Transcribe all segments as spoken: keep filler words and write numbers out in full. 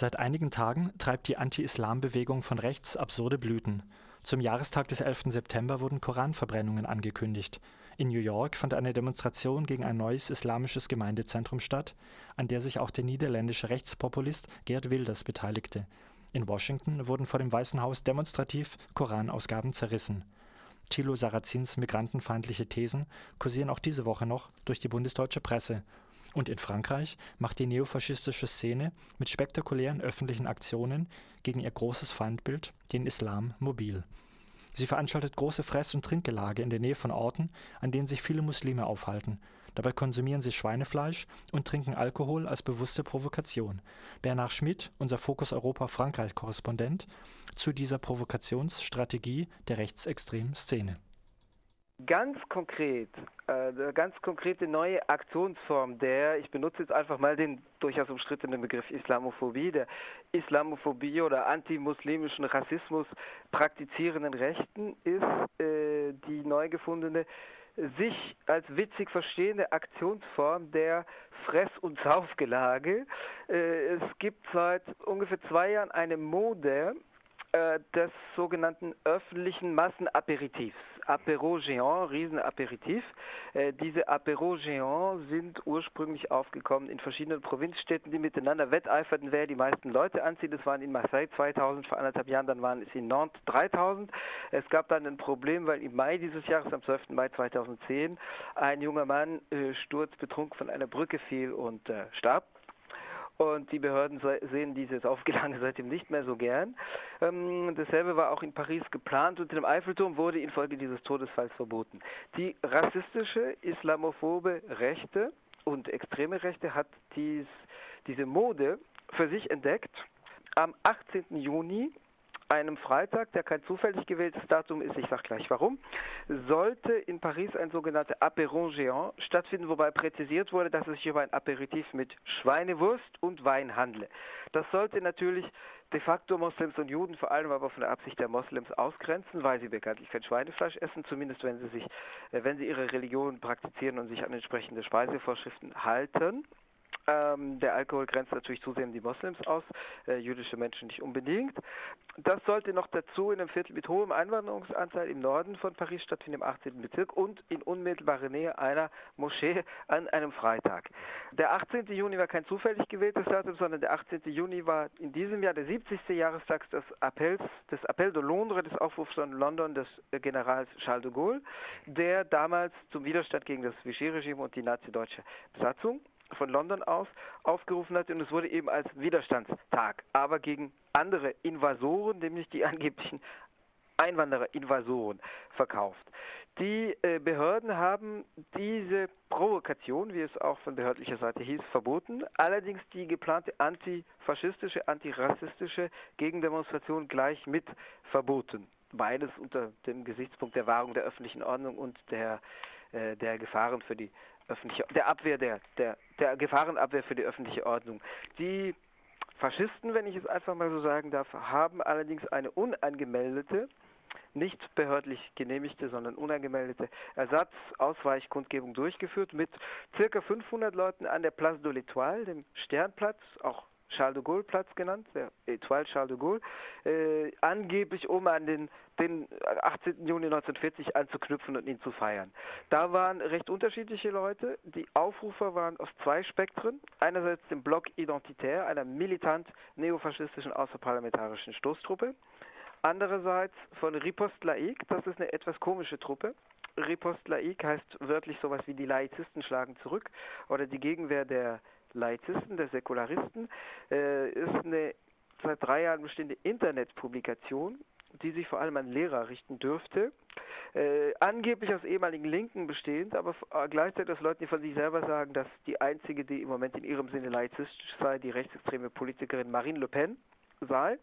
Seit einigen Tagen treibt die Anti-Islam-Bewegung von rechts absurde Blüten. Zum Jahrestag des elften September wurden Koranverbrennungen angekündigt. In New York fand eine Demonstration gegen ein neues islamisches Gemeindezentrum statt, an der sich auch der niederländische Rechtspopulist Geert Wilders beteiligte. In Washington wurden vor dem Weißen Haus demonstrativ Koranausgaben zerrissen. Thilo Sarrazins migrantenfeindliche Thesen kursieren auch diese Woche noch durch die bundesdeutsche Presse. Und in Frankreich macht die neofaschistische Szene mit spektakulären öffentlichen Aktionen gegen ihr großes Feindbild, den Islam, mobil. Sie veranstaltet große Fress- und Trinkgelage in der Nähe von Orten, an denen sich viele Muslime aufhalten. Dabei konsumieren sie Schweinefleisch und trinken Alkohol als bewusste Provokation. Bernhard Schmidt, unser Fokus Europa Frankreich-Korrespondent, zu dieser Provokationsstrategie der rechtsextremen Szene. Ganz konkret, äh, eine ganz konkrete neue Aktionsform der, ich benutze jetzt einfach mal den durchaus umstrittenen Begriff Islamophobie, der Islamophobie oder antimuslimischen Rassismus praktizierenden Rechten ist äh, die neu gefundene, sich als witzig verstehende Aktionsform der Fress- und Saufgelage. Äh, es gibt seit ungefähr zwei Jahren eine Mode des sogenannten öffentlichen Massenaperitifs. Apéro Géant, Riesenaperitif. Äh, diese Apéro Géant sind ursprünglich aufgekommen in verschiedenen Provinzstädten, die miteinander wetteiferten, wer die meisten Leute anzieht. Das waren in Marseille zweitausend, vor anderthalb Jahren, dann waren es in Nantes dreitausend. Es gab dann ein Problem, weil im Mai dieses Jahres, am zwölften Mai zweitausendzehn, ein junger Mann äh, sturzbetrunken von einer Brücke fiel und äh, starb. Und die Behörden sehen dieses Aufgelage seitdem nicht mehr so gern. Ähm, dasselbe war auch in Paris geplant. Unter dem Eiffelturm wurde infolge dieses Todesfalls verboten. Die rassistische, islamophobe Rechte und extreme Rechte hat dies, diese Mode für sich entdeckt. Am achtzehnten Juni, einem Freitag, der kein zufällig gewähltes Datum ist, ich sage gleich warum, sollte in Paris ein sogenannter Apéro Géant stattfinden, wobei präzisiert wurde, dass es sich über ein Aperitif mit Schweinewurst und Wein handle. Das sollte natürlich de facto Moslems und Juden, vor allem aber von der Absicht der Moslems, ausgrenzen, weil sie bekanntlich kein Schweinefleisch essen, zumindest wenn sie sich, wenn sie ihre Religion praktizieren und sich an entsprechende Speisevorschriften halten. Ähm, der Alkohol grenzt natürlich zusehends die Moslems aus, äh, jüdische Menschen nicht unbedingt. Das sollte noch dazu in einem Viertel mit hohem Einwanderungsanteil im Norden von Paris stattfinden, im achtzehnten Bezirk und in unmittelbarer Nähe einer Moschee an einem Freitag. Der achtzehnten Juni war kein zufällig gewähltes Datum, sondern der achtzehnten Juni war in diesem Jahr der siebzigste Jahrestag des Appells, des Appel de Londres, des Aufrufs von London des Generals Charles de Gaulle, der damals zum Widerstand gegen das Vichy-Regime und die nazideutsche Besatzung von London aus aufgerufen hat, und es wurde eben als Widerstandstag, aber gegen andere Invasoren, nämlich die angeblichen Einwanderer-Invasoren, verkauft. Die äh, Behörden haben diese Provokation, wie es auch von behördlicher Seite hieß, verboten, allerdings die geplante antifaschistische, antirassistische Gegendemonstration gleich mit verboten. Beides unter dem Gesichtspunkt der Wahrung der öffentlichen Ordnung und der, äh, der Gefahren für die öffentliche, der Abwehr der, der, der Gefahrenabwehr für die öffentliche Ordnung. Die Faschisten, wenn ich es einfach mal so sagen darf, haben allerdings eine unangemeldete, nicht behördlich genehmigte, sondern unangemeldete Ersatzausweichkundgebung durchgeführt mit circa fünfhundert Leuten an der Place de l'Étoile, dem Sternplatz, auch Charles de Gaulle Platz genannt, der Étoile Charles de Gaulle, äh, angeblich um an den, den achtzehnten Juni neunzehnhundertvierzig anzuknüpfen und ihn zu feiern. Da waren recht unterschiedliche Leute. Die Aufrufer waren aus zwei Spektren. Einerseits dem Bloc Identitaire, einer militant neofaschistischen außerparlamentarischen Stoßtruppe. Andererseits von Riposte Laïque, das ist eine etwas komische Truppe. Riposte Laïque heißt wörtlich sowas wie die Laizisten schlagen zurück oder die Gegenwehr der Laizisten, der Säkularisten, äh, ist eine seit drei Jahren bestehende Internetpublikation, die sich vor allem an Lehrer richten dürfte, äh, angeblich aus ehemaligen Linken bestehend, aber äh, gleichzeitig aus Leuten, die von sich selber sagen, dass die einzige, die im Moment in ihrem Sinne laizistisch sei, die rechtsextreme Politikerin Marine Le Pen sei.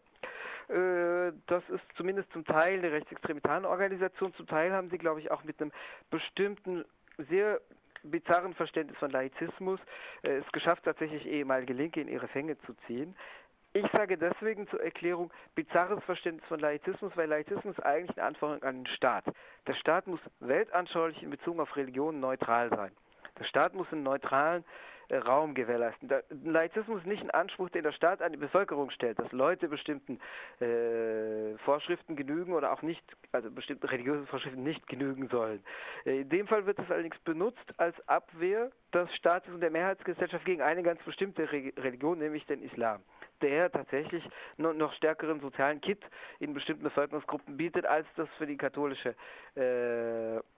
Äh, das ist zumindest zum Teil eine rechtsextreme Tarnorganisation, zum Teil haben sie, glaube ich, auch mit einem bestimmten, sehr bizarren Verständnis von Laizismus äh, es geschafft, tatsächlich ehemalige Linke in ihre Fänge zu ziehen. Ich sage deswegen zur Erklärung bizarres Verständnis von Laizismus, weil Laizismus eigentlich eine Anforderung an den Staat. Der Staat muss weltanschaulich in Bezug auf Religion neutral sein. Der Staat muss einen neutralen äh, Raum gewährleisten. Der Laizismus ist nicht ein Anspruch, den der Staat an die Bevölkerung stellt, dass Leute bestimmten äh, Vorschriften genügen oder auch nicht, also bestimmten religiösen Vorschriften nicht genügen sollen. Äh, in dem Fall wird es allerdings benutzt als Abwehr des Staates und der Mehrheitsgesellschaft gegen eine ganz bestimmte Re- Religion, nämlich den Islam, der tatsächlich noch, noch stärkeren sozialen Kit in bestimmten Bevölkerungsgruppen bietet, als das für die katholische äh, äh,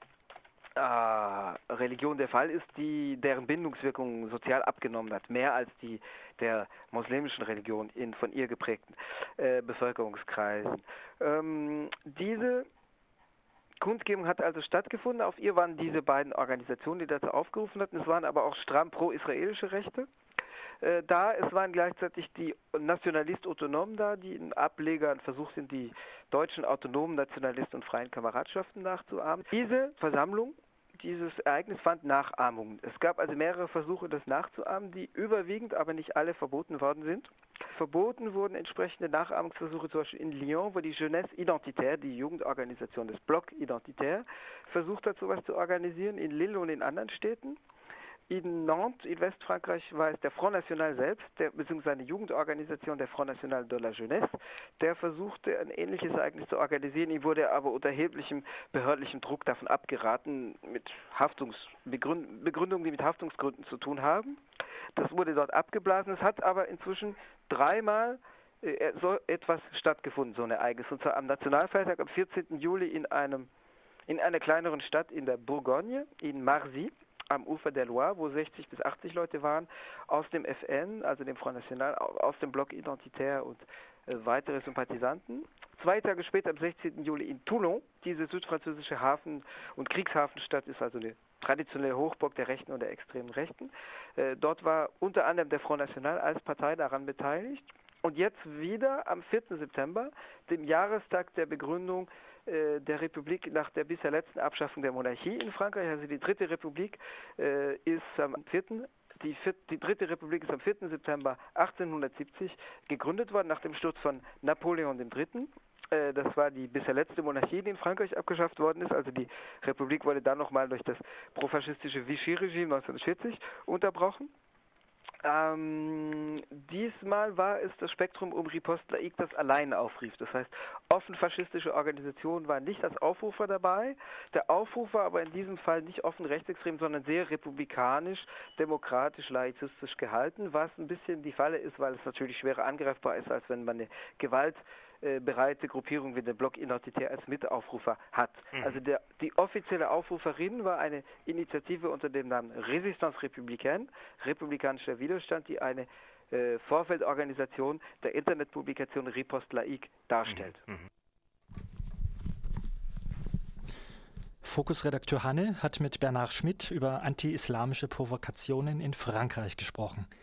Religion der Fall ist, die deren Bindungswirkung sozial abgenommen hat, mehr als die der muslimischen Religion in von ihr geprägten äh, Bevölkerungskreisen. Ähm, diese Kundgebung hat also stattgefunden. Auf ihr waren diese beiden Organisationen, die dazu aufgerufen hatten. Es waren aber auch stramm pro-israelische Rechte äh, da. Es waren gleichzeitig die Nationalist-Autonomen da, die ein Ableger, ein Versuch sind, die deutschen autonomen Nationalisten und freien Kameradschaften nachzuahmen. Diese Versammlung, dieses Ereignis fand Nachahmung. Es gab also mehrere Versuche, das nachzuahmen, die überwiegend, aber nicht alle verboten worden sind. Verboten wurden entsprechende Nachahmungsversuche zum Beispiel in Lyon, wo die Jeunesse Identitaire, die Jugendorganisation des Bloc Identitaire, versucht hat, sowas zu organisieren, in Lille und in anderen Städten. In Nantes, in Westfrankreich, war es der Front National selbst, der, beziehungsweise eine Jugendorganisation, der Front National de la Jeunesse, der versuchte, ein ähnliches Ereignis zu organisieren. Ihm wurde aber unter erheblichem behördlichem Druck davon abgeraten, mit Haftungsbegründungen, die mit Haftungsgründen zu tun haben. Das wurde dort abgeblasen. Es hat aber inzwischen dreimal äh, so etwas stattgefunden, so ein Ereignis. Und zwar am Nationalfeiertag am vierzehnten Juli in einem in einer kleineren Stadt in der Bourgogne, in Marsy, am Ufer der Loire, wo sechzig bis achtzig Leute waren, aus dem F N, also dem Front National, aus dem Bloc Identitaire und äh, weitere Sympathisanten. Zwei Tage später, am sechzehnten Juli in Toulon, diese südfranzösische Hafen- und Kriegshafenstadt ist also eine traditionelle Hochburg der Rechten und der extremen Rechten. Äh, dort war unter anderem der Front National als Partei daran beteiligt. Und jetzt wieder am vierten September, dem Jahrestag der Begründung der Republik nach der bisher letzten Abschaffung der Monarchie in Frankreich, also die dritte Republik äh, ist am vierten Die, vier, die dritte Republik ist am vierten September achtzehnhundertsiebzig gegründet worden, nach dem Sturz von Napoleon der Dritte. Äh, das war die bisher letzte Monarchie, die in Frankreich abgeschafft worden ist. Also die Republik wurde dann nochmal durch das profaschistische Vichy-Regime neunzehnhundertvierzig unterbrochen. Ähm, diesmal war es das Spektrum um Riposte Laïque, das alleine aufrief. Das heißt, offen faschistische Organisationen waren nicht als Aufrufer dabei. Der Aufruf war aber in diesem Fall nicht offen rechtsextrem, sondern sehr republikanisch, demokratisch, laizistisch gehalten, was ein bisschen die Falle ist, weil es natürlich schwerer angreifbar ist, als wenn man eine gewaltbereite Gruppierung wie der Bloc Identitaire als Mitaufrufer hat. Mhm. Also der, die offizielle Aufruferin war eine Initiative unter dem Namen Résistance Républicaine, republikanischer Widerstand, die eine äh, Vorfeldorganisation der Internetpublikation Riposte Laïque darstellt. Mhm. Mhm. Fokus-Redakteur Hanne hat mit Bernard Schmidt über anti-islamische Provokationen in Frankreich gesprochen.